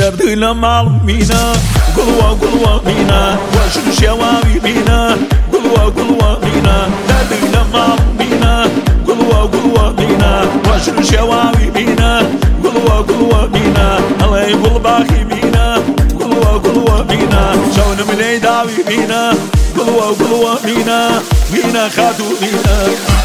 درد لما مينا قلوة مينا واشن شواوي مينا قلوة مينا درد لما مينا قلوة مينا واشن شواوي مينا قلوة مينا الله يقول باخي مينا قلوة مينا شون من داوي مينا قلوة مينا خاتو مينا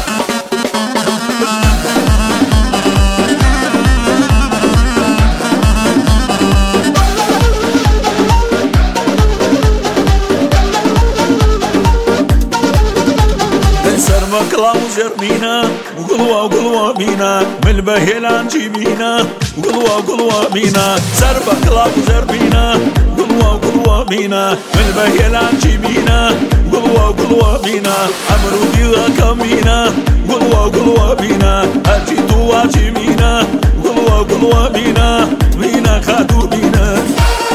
مكلا وزرمينا وقلوة مينا من البهيلان جيمينا وقلوة مينا سربا كلا وزرمينا وقلوة مينا من البهيلان جيمينا وقلوة مينا عمرو ديغا كمينا وقلوة مينا أجيتو واجيمينا وقلوة مينا خاتو مينا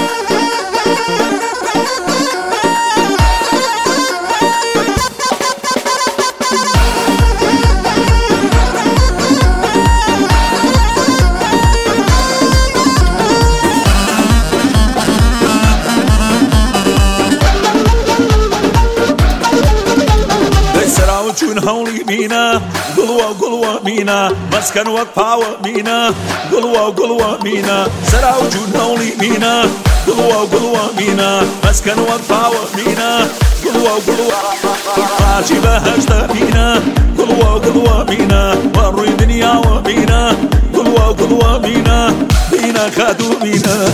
شون هولي مينا قلوة مينا مسكن وقفاوة مينا قلوة مينا سراو جون هولي مينا قلوة مينا مسكن وقفاوة مينا قلوة راجي بهجت مينا قلوة مينا وروي دنيا ومينا قلوة مينا خادو مينا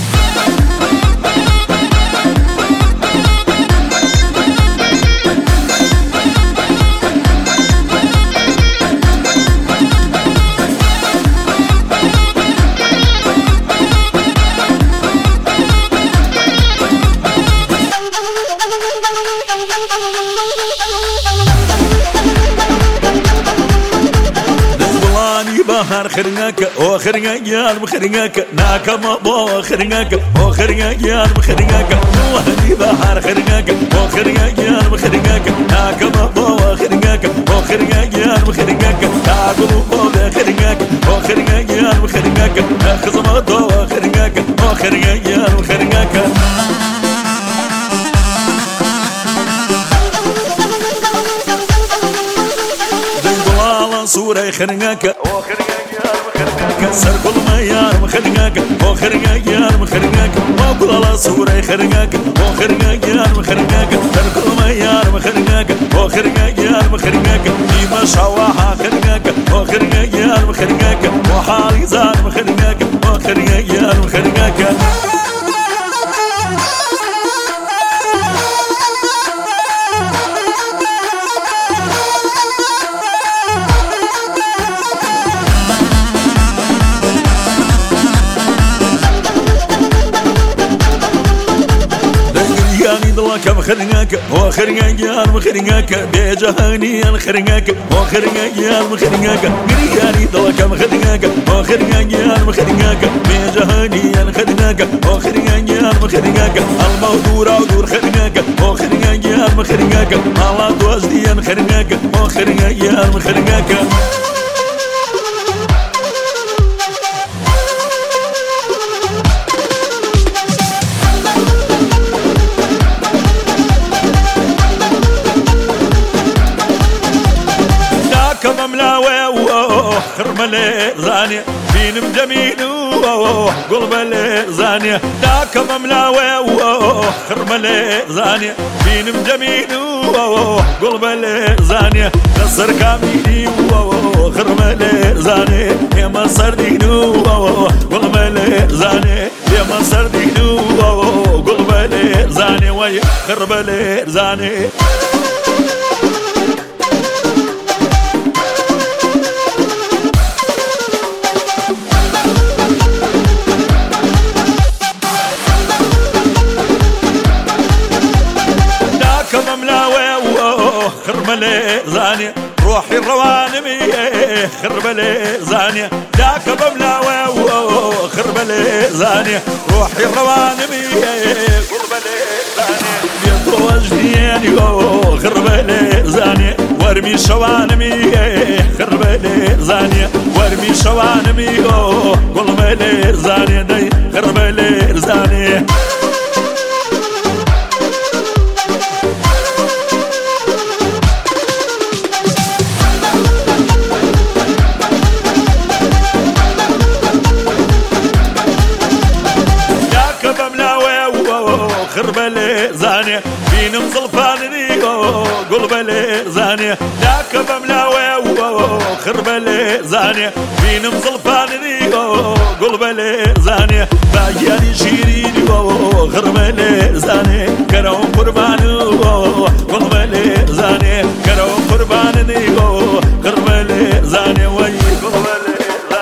بحر خرناك او خرناك يا خرناك ناكما بو خرناك او خرناك يا خرناك وهدي بحر خرناك او خرناك يا خرناك ناكما بو خرناك او خرناك يا خرناك تاكلو بو خرناك او خرناك يا خرناك خزما دو خرناك او خرناك يا خرناك صورة خرناك كسر كل ما يار مخرناك او خرناك يار مخرناك ما كل على صورة خرناك او خرناك يار مخرناك كسر كل ما يار مخرناك او خرناك يار مخرناك ديما شواها خرناك او خرناك يار مخرناك وحالي زار مخرناك او خرناك يار مخرناك كم خرناك هو خرناك يا مخرناك بجهاني انا خرناك هو خرناك يا مخرناك غرياني ضل كم خرناك هو خرناك يا مخرناك بجهاني انا خرناك هو خرناك يا مخرناك الموضوع ودور خرناك هو خرناك يا مخرناك الله توجدي انا خرناك هو خرناك يا مخرناك خرملي زانية بينم جمينو قلبلي زانية داك مملاوي خرملي زانية بينم جمينو قلبلي زانية نصر كاميني خرملي زانية يا مصر دينو قلبلي زانية يا مصر دينو قلبلي زانية ويا خربلي زانية خربلي زانية روحي الروانمي خربلي زانية داك بملاوي خربلي زانية روحي الروانمي خربلي زانية بيطوجني خربلي زانية وارمي شوانمي خربلي زانية ورمي شوانمي قل ملير زاني دي غير ملير زاني خربلي زاني بين مزلفاني قلبلي زاني ذاك بملاوي خربلي زاني بين مزلفاني قلبلي زاني باياني شيريني خربلي زاني كرم قرباني قلبلي زاني كرم قرباني خربلي زاني وي قلبلي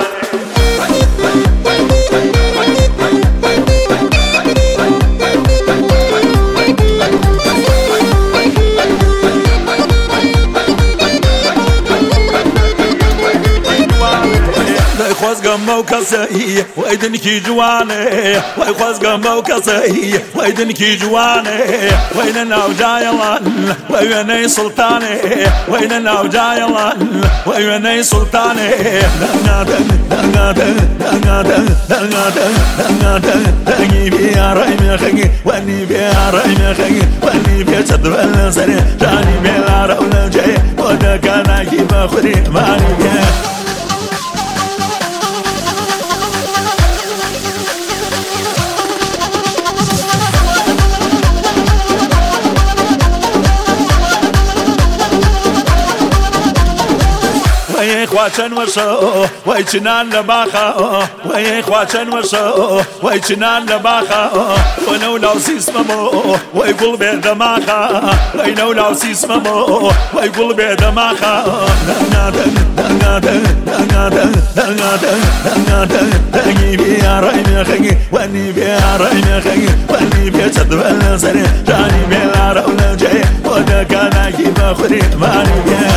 خواز قمو كسي ويدن كي جواني واي خواز قمو كسي ويدن كي جواني وين ناو جايلان ويني سلطاني وين ناو جايلان ويني سلطاني دنادن دنادن دنادن دنادن دنادن دني بيا رايمي خي واني بيا رايمي خي واني بيا تدبل سري جاني بيا راول جاي ودا كان كي بخري ماني بيا وي خواتن وشو وي چنان لباخا وي خواتن وشو وي چنان لباخا ونو لو سيسمو وي قلبي دماخا وي نو لو سيسمو وي قلبي دماخا دنادن دنادن دنادن دنادن دنادن دني بيا رايمي خي واني بيا رايمي خي واني بيا تدبل سري جاني بيا راول جاي ودا كان كي بخري ماني بيا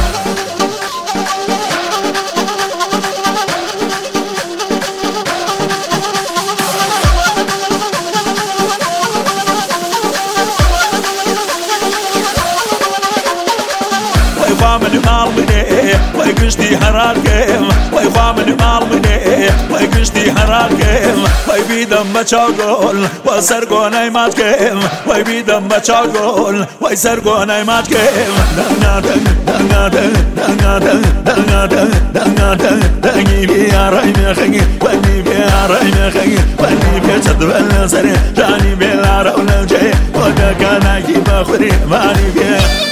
من مال مني وي قشتي حراركم وي من مال مني وي قشتي حراركم وي بيدم بچاقول وسرقون ايماتكم وي بيدم بچاقول وي سرقون ايماتكم دنادن دنادن دنادن دنادن دنادن دني بيا رايمي خي واني بيا رايمي خي واني بيا تدبل سري جاني بيا راول جاي ودا كان كي بخري ماني بيا